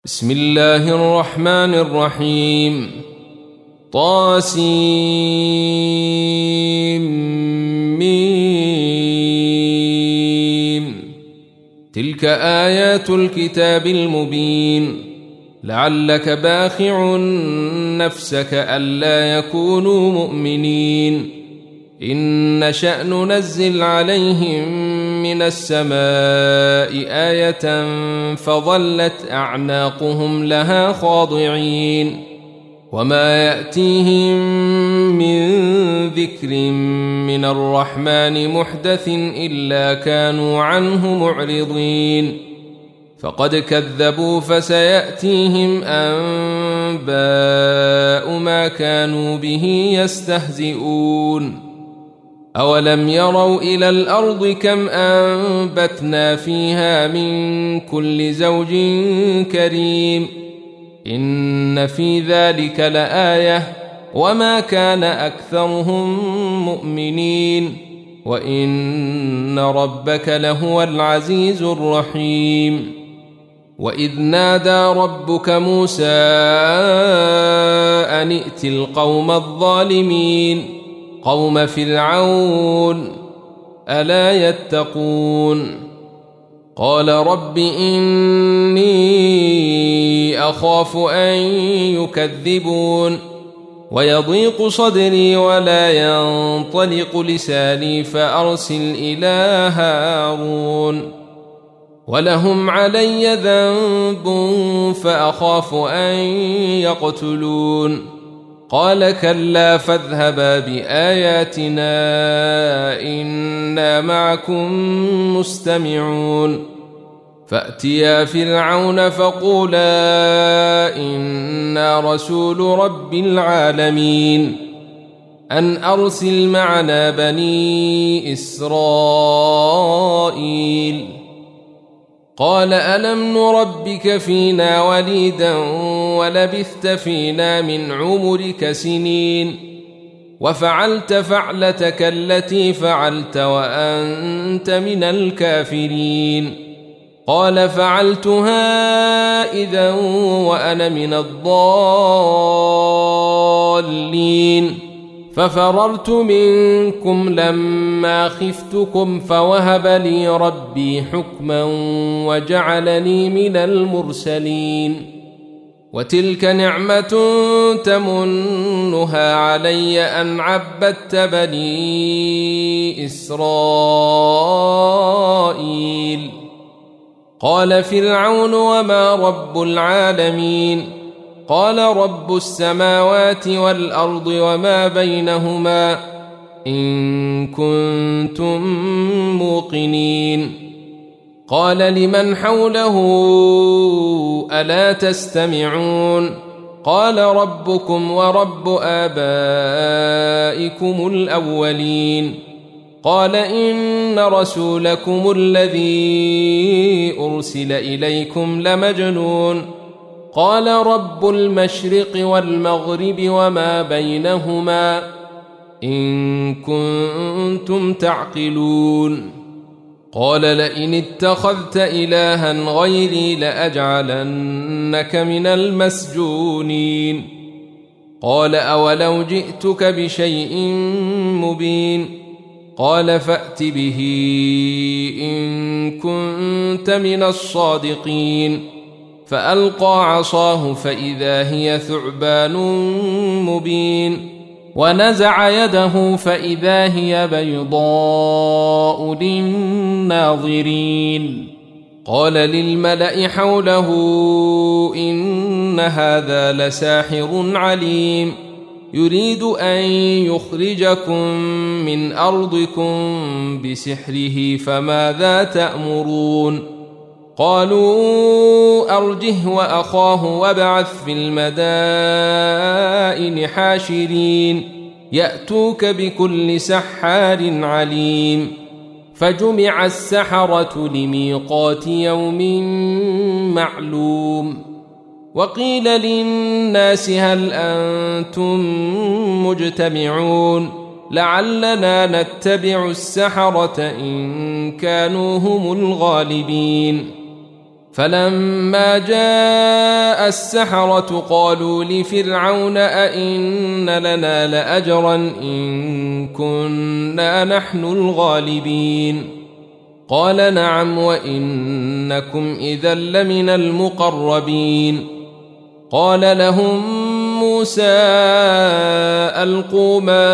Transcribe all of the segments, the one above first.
بسم الله الرحمن الرحيم طاسيم تلك آيات الكتاب المبين لعلك باخع نفسك ألا يكونوا مؤمنين إن نشأ ننزل عليهم من السماء آية فظلت أعناقهم لها خاضعين وما يأتيهم من ذكر من الرحمن محدث إلا كانوا عنه معرضين فقد كذبوا فسيأتيهم أنباء ما كانوا به يستهزئون أولم يروا إلى الأرض كم أنبتنا فيها من كل زوج كريم إن في ذلك لآية وما كان أكثرهم مؤمنين وإن ربك لهو العزيز الرحيم وإذ نادى ربك موسى أن ائت القوم الظالمين قوم فرعون ألا يتقون قال رب إني أخاف أن يكذبون ويضيق صدري ولا ينطلق لساني فأرسل إلى هارون ولهم علي ذنب فأخاف أن يقتلون قال كلا فاذهبا بآياتنا إنا معكم مستمعون فأتيا فرعون فقولا إنا رسول رب العالمين أن أرسل معنا بني إسرائيل قال ألم نربك فينا وليدا ولبثت فينا من عمرك سنين وفعلت فعلتك التي فعلت وأنت من الكافرين قال فعلتها إذا وأنا من الضالين ففررت منكم لما خفتكم فوهب لي ربي حكما وجعلني من المرسلين وتلك نعمة تمنها علي أن عبدت بني إسرائيل قال فرعون وما رب العالمين قال رب السماوات والأرض وما بينهما إن كنتم موقنين قال لمن حوله ألا تستمعون قال ربكم ورب آبائكم الأولين قال إن رسولكم الذي أرسل إليكم لمجنون قال رب المشرق والمغرب وما بينهما إن كنتم تعقلون قال لئن اتخذت إلها غيري لأجعلنك من المسجونين قال أولو جئتك بشيء مبين قال فأت به إن كنت من الصادقين فألقى عصاه فإذا هي ثعبان مبين ونزع يده فإذا هي بيضاء للناظرين قال للملأ حوله إن هذا لساحر عليم يريد أن يخرجكم من أرضكم بسحره فماذا تأمرون قالوا أرجه وأخاه وابعث في المدائن حاشرين يأتوك بكل سحار عليم فجمع السحرة لميقات يوم معلوم وقيل للناس هل أنتم مجتمعون لعلنا نتبع السحرة إن كانوا هم الغالبين فلما جاء السحرة قالوا لفرعون أئن لنا لأجرا إن كنا نحن الغالبين قال نعم وإنكم إذا لمن المقربين قال لهم موسى ألقوا ما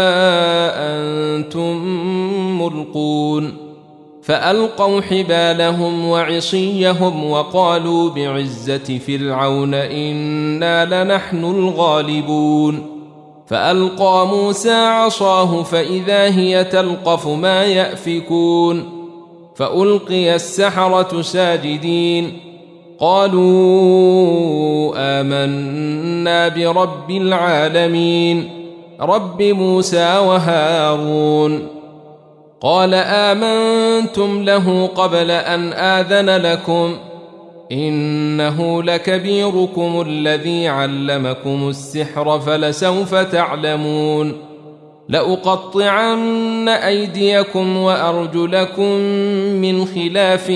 أنتم ملقون فألقوا حبالهم وعصيهم وقالوا بعزة فرعون إنا لنحن الغالبون فألقى موسى عصاه فإذا هي تلقف ما يأفكون فألقي السحرة ساجدين قالوا آمنا برب العالمين رب موسى وهارون قال آمنتم له قبل أن آذن لكم إنه لكبيركم الذي علمكم السحر فلسوف تعلمون لأقطعن أيديكم وأرجلكم من خلاف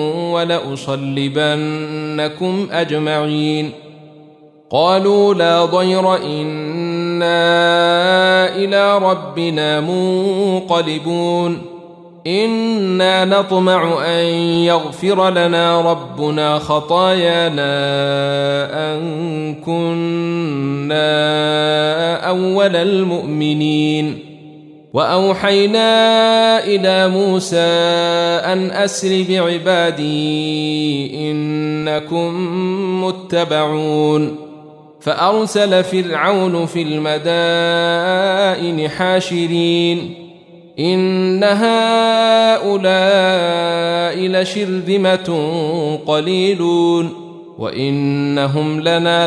ولأصلبنكم أجمعين قالوا لا ضير إنا إلى ربنا منقلبون إنا نطمع أن يغفر لنا ربنا خطايانا أن كنا أول المؤمنين وأوحينا إلى موسى أن أسر بعبادي إنكم متبعون فأرسل فرعون في المدائن حاشرين إن هؤلاء لشرذمة قليلون وإنهم لنا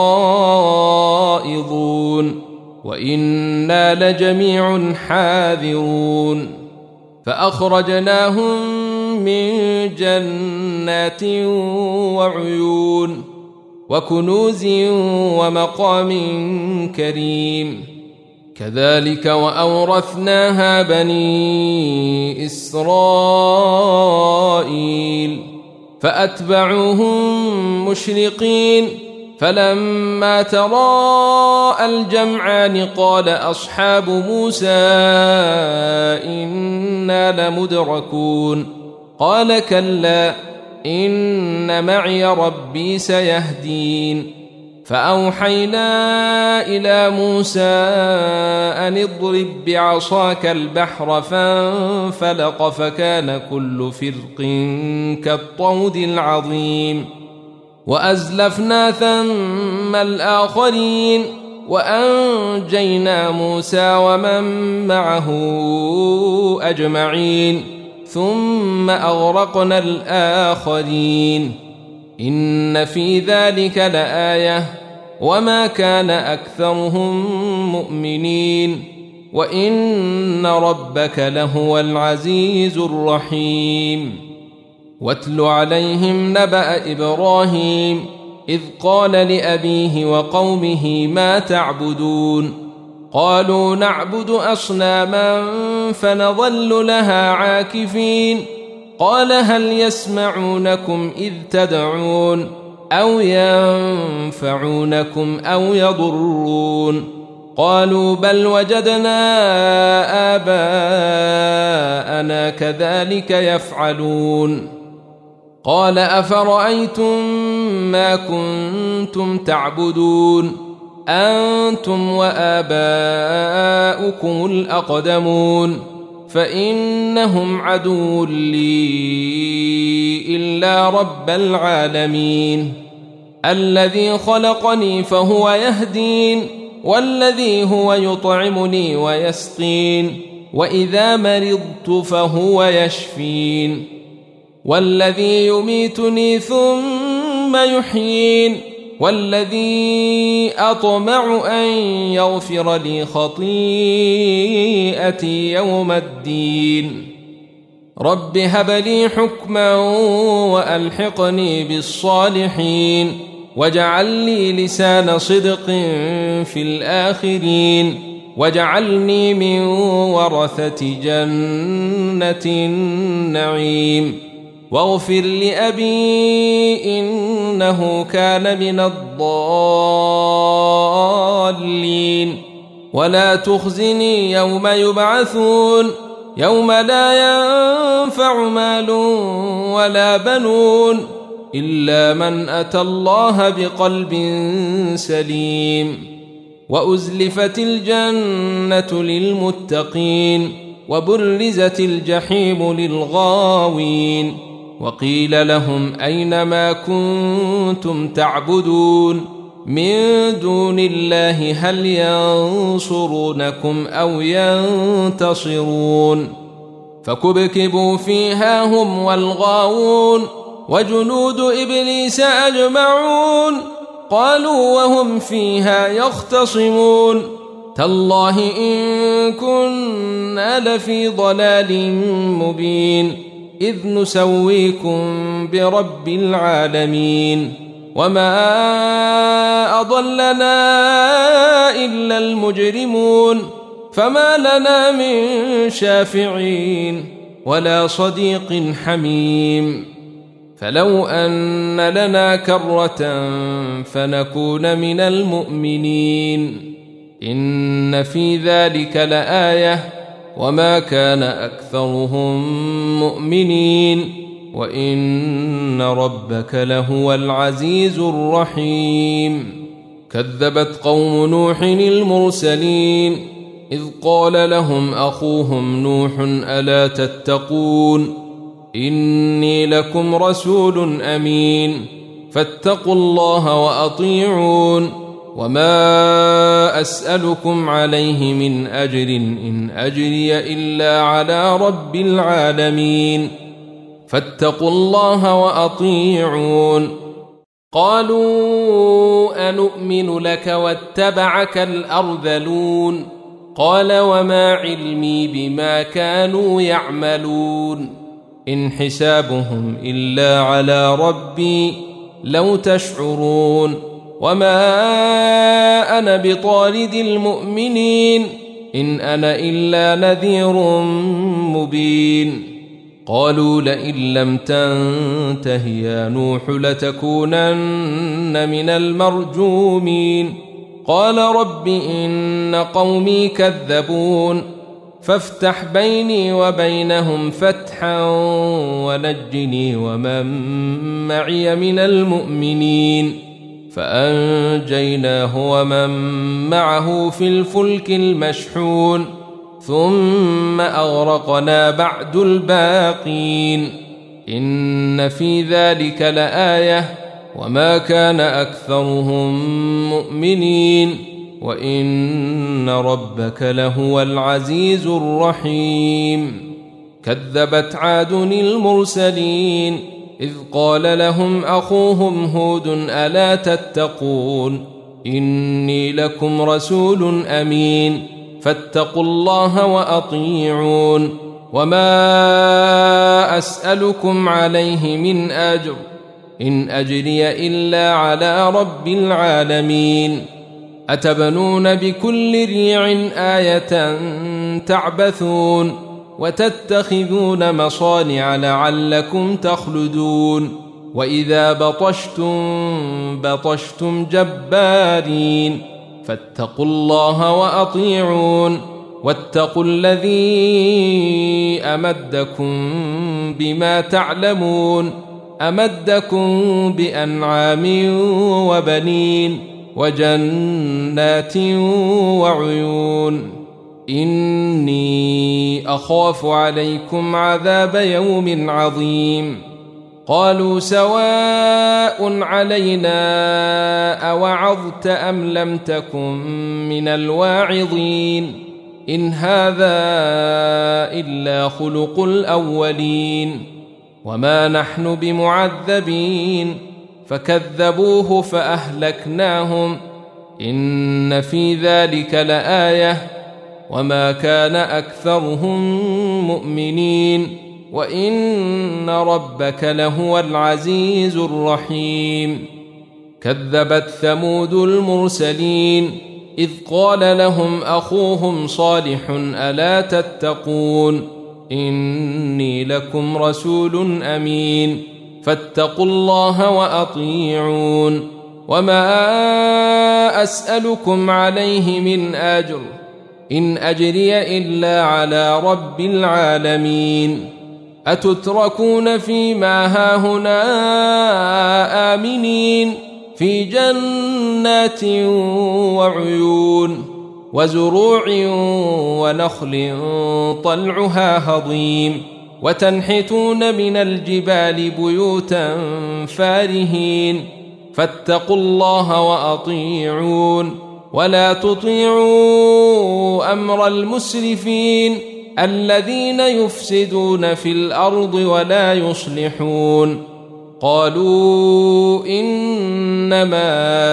لغائظون وإنا لجميع حاذرون فأخرجناهم من جنات وعيون وكنوز ومقام كريم كذلك وأورثناها بني إسرائيل فأتبعوهم مشرقين فلما تراءى الجمعان قال أصحاب موسى إنا لمدركون قال كلا إن معي ربي سيهدين فأوحينا إلى موسى أن اضرب بعصاك البحر فانفلق فكان كل فرق كالطود العظيم وأزلفنا ثم الآخرين وأنجينا موسى ومن معه أجمعين ثم أغرقنا الآخرين إن في ذلك لآية وما كان أكثرهم مؤمنين وإن ربك لهو العزيز الرحيم واتل عليهم نبأ إبراهيم إذ قال لأبيه وقومه ما تعبدون قالوا نعبد أصناما فنظل لها عاكفين قال هل يسمعونكم إذ تدعون أو ينفعونكم أو يضرون قالوا بل وجدنا آباءنا كذلك يفعلون قال أفرأيتم ما كنتم تعبدون أنتم وآباؤكم الأقدمون فإنهم عدو لي إلا رب العالمين الذي خلقني فهو يهدين والذي هو يطعمني ويسقين وإذا مرضت فهو يشفين والذي يميتني ثم يحيين والذي أطمع أن يغفر لي خطيئتي يوم الدين رب هب لي حكما وألحقني بالصالحين واجعل لي لسان صدق في الآخرين واجعلني من ورثة جنة النعيم واغفر لأبي إنه كان من الضالين ولا تخزني يوم يبعثون يوم لا ينفع مال ولا بنون إلا من أتى الله بقلب سليم وأزلفت الجنة للمتقين وبرزت الجحيم للغاوين وقيل لهم أين ما كنتم تعبدون من دون الله هل ينصرونكم أو ينتصرون فكبكبوا فيها هم والغاوون وجنود إبليس أجمعون قالوا وهم فيها يختصمون تالله إن كنا لفي ضلال مبين إذ نسويكم برب العالمين وما أضلنا إلا المجرمون فما لنا من شافعين ولا صديق حميم فلو أن لنا كرة فنكون من المؤمنين إن في ذلك لآية وما كان أكثرهم مؤمنين وإن ربك لهو العزيز الرحيم كذبت قوم نوح المرسلين إذ قال لهم أخوهم نوح ألا تتقون إني لكم رسول أمين فاتقوا الله وأطيعون وما أسألكم عليه من أجر إن أجري إلا على رب العالمين فاتقوا الله وأطيعون قالوا أنؤمن لك واتبعك الأرذلون قال وما علمي بما كانوا يعملون إن حسابهم إلا على ربي لو تشعرون وما أنا بطارد المؤمنين إن أنا إلا نذير مبين قالوا لئن لم تنته يا نوح لتكونن من المرجومين قال رب إن قومي كذبون فافتح بيني وبينهم فتحا ونجني ومن معي من المؤمنين فأنجيناه ومن معه في الفلك المشحون ثم أغرقنا بعد الباقين إن في ذلك لآية وما كان أكثرهم مؤمنين وإن ربك لهو العزيز الرحيم كذبت عاد المرسلين إذ قال لهم أخوهم هود ألا تتقون إني لكم رسول أمين فاتقوا الله وأطيعون وما أسألكم عليه من أجر إن أجري إلا على رب العالمين أتبنون بكل ريع آية تعبثون وتتخذون مصانع لعلكم تخلدون وإذا بطشتم جبارين فاتقوا الله وأطيعون واتقوا الذي أمدكم بما تعلمون أمدكم بأنعام وبنين وجنات وعيون إني أخاف عليكم عذاب يوم عظيم قالوا سواء علينا أوعظت أم لم تكن من الواعظين إن هذا إلا خلق الأولين وما نحن بمعذبين فكذبوه فأهلكناهم إن في ذلك لآية وما كان أكثرهم مؤمنين وإن ربك لهو العزيز الرحيم كذبت ثمود المرسلين إذ قال لهم أخوهم صالح ألا تتقون إني لكم رسول أمين فاتقوا الله وأطيعون وما أسألكم عليه من أجر إن أجري إلا على رب العالمين أتتركون فيما هاهنا آمنين في جنات وعيون وزروع ونخل طلعها هضيم وتنحتون من الجبال بيوتا فارهين فاتقوا الله وأطيعون ولا تطيعوا أمر المسرفين الذين يفسدون في الأرض ولا يصلحون قالوا إنما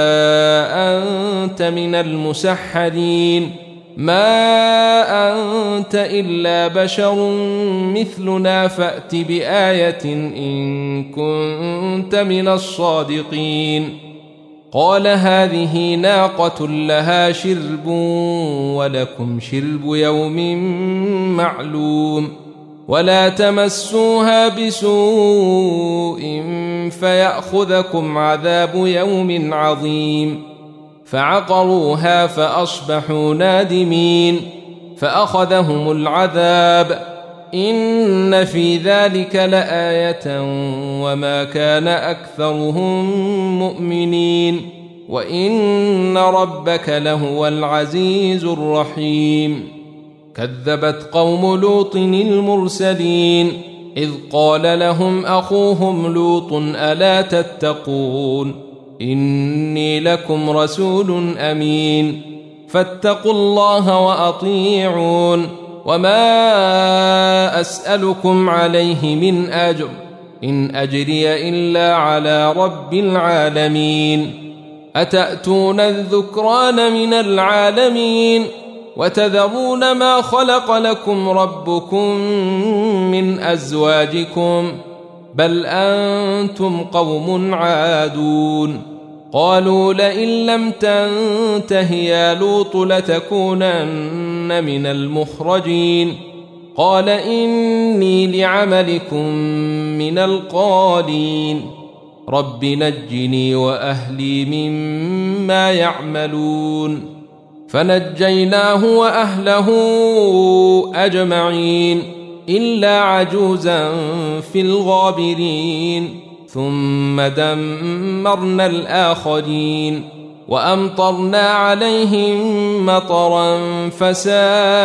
أنت من المسحرين ما أنت إلا بشر مثلنا فأت بآية إن كنت من الصادقين قال هذه ناقة لها شرب ولكم شرب يوم معلوم ولا تمسوها بسوء فيأخذكم عذاب يوم عظيم فعقروها فأصبحوا نادمين فأخذهم العذاب إن في ذلك لآية وما كان أكثرهم مؤمنين وإن ربك لهو العزيز الرحيم كذبت قوم لوط المرسلين إذ قال لهم أخوهم لوط ألا تتقون إني لكم رسول أمين فاتقوا الله وأطيعون وما أسألكم عليه من أجر إن أجري إلا على رب العالمين أتأتون الذكران من العالمين وتذرون ما خلق لكم ربكم من أزواجكم بل أنتم قوم عادون قالوا لئن لم تنته يا لوط لتكونن من المخرجين قال إني لعملكم من القالين رب نجني وأهلي مما يعملون فنجيناه وأهله أجمعين إلا عجوزا في الغابرين ثم دمرنا الآخرين وأمطرنا عليهم مطرا فساء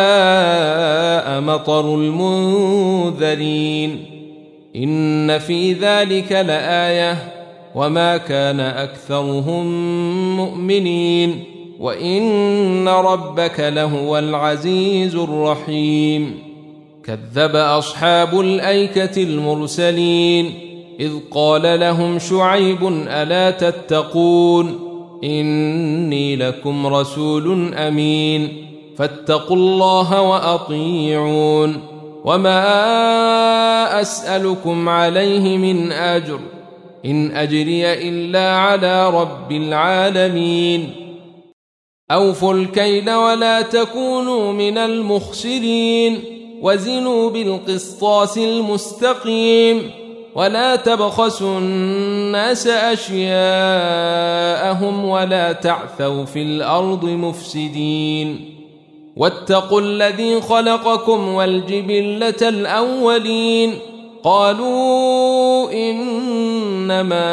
مطر المنذرين إن في ذلك لآية وما كان أكثرهم مؤمنين وإن ربك لهو العزيز الرحيم كذب أصحاب الأيكة المرسلين إذ قال لهم شعيب ألا تتقون إني لكم رسول أمين فاتقوا الله وأطيعون وما أسألكم عليه من أجر إن أجري إلا على رب العالمين أوفوا الكيل ولا تكونوا من المخسرين وزنوا بالقسطاس المستقيم ولا تبخسوا الناس أشياءهم ولا تعثوا في الأرض مفسدين واتقوا الذي خلقكم والجبلة الأولين قالوا إنما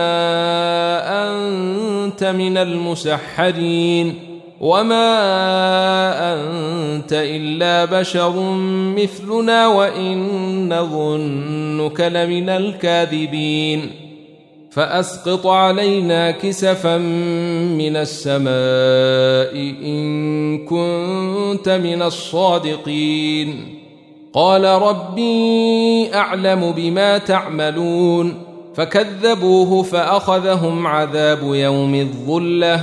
أنت من المسحرين وما أنت إلا بشر مثلنا وإن نظنك لمن الكاذبين فأسقط علينا كسفا من السماء إن كنت من الصادقين قال ربي أعلم بما تعملون فكذبوه فأخذهم عذاب يوم الظلة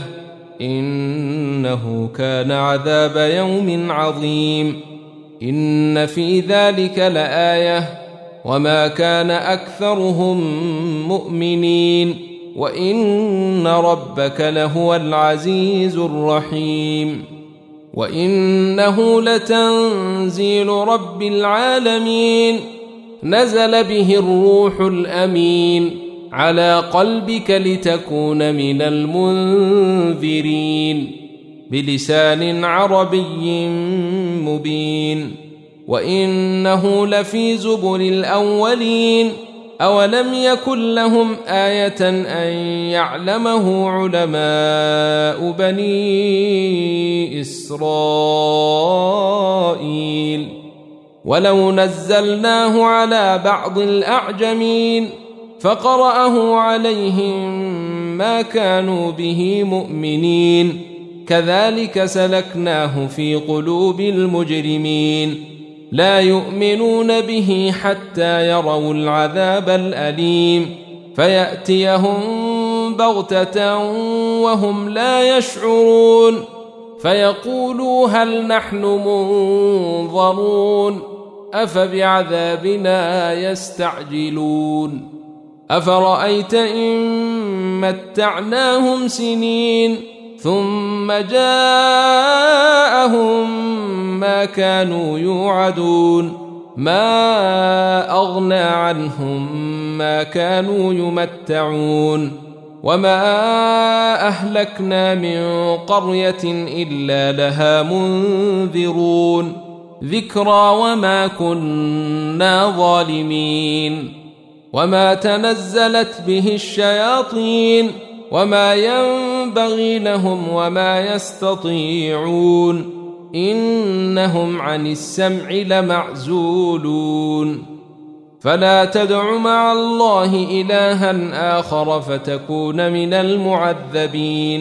إنه كان عذاب يوم عظيم إن في ذلك لآية وما كان أكثرهم مؤمنين وإن ربك لهو العزيز الرحيم وإنه لتنزيل رب العالمين نزل به الروح الأمين على قلبك لتكون من المنذرين بلسان عربي مبين وإنه لفي زبر الأولين أولم يكن لهم آية أن يعلمه علماء بني إسرائيل ولو نزلناه على بعض الأعجمين فقرأه عليهم ما كانوا به مؤمنين كذلك سلكناه في قلوب المجرمين لا يؤمنون به حتى يروا العذاب الأليم فيأتيهم بغتة وهم لا يشعرون فيقولوا هل نحن منظرون أفبعذابنا يستعجلون أفرأيت إن متعناهم سنين ثم جاءهم ما كانوا يوعدون ما أغنى عنهم ما كانوا يمتعون وما أهلكنا من قرية إلا لها منذرون ذكرى وما كنا ظالمين وما تنزلت به الشياطين وما ينبغي لهم وما يستطيعون إنهم عن السمع لمعزولون فلا تدع مع الله إلها آخر فتكون من المعذبين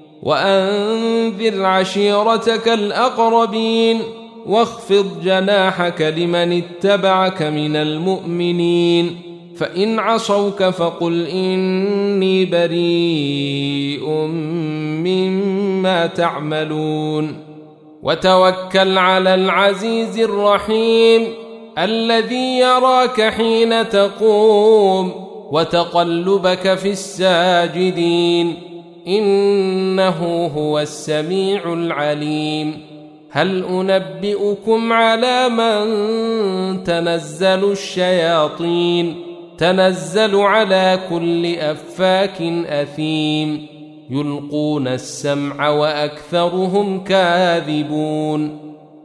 وأنذر عشيرتك الأقربين واخفض جناحك لمن اتبعك من المؤمنين فإن عصوك فقل إني بريء مما تعملون وتوكل على العزيز الرحيم الذي يراك حين تقوم وتقلبك في الساجدين إنه هو السميع العليم هل أنبئكم على من تنزل الشياطين تنزل على كل أفاك أثيم يلقون السمع وأكثرهم كاذبون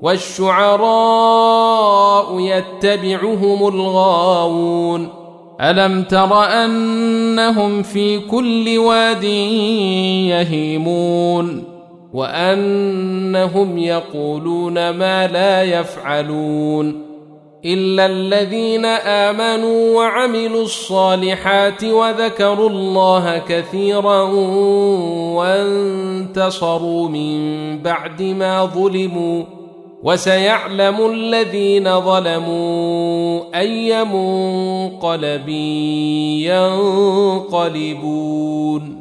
والشعراء يتبعهم الغاوون ألم تر أنهم في كل واد يهيمون وأنهم يقولون ما لا يفعلون إلا الذين آمنوا وعملوا الصالحات وذكروا الله كثيرا وانتصروا من بعد ما ظلموا وسيعلم الذين ظلموا أي منقلب ينقلبون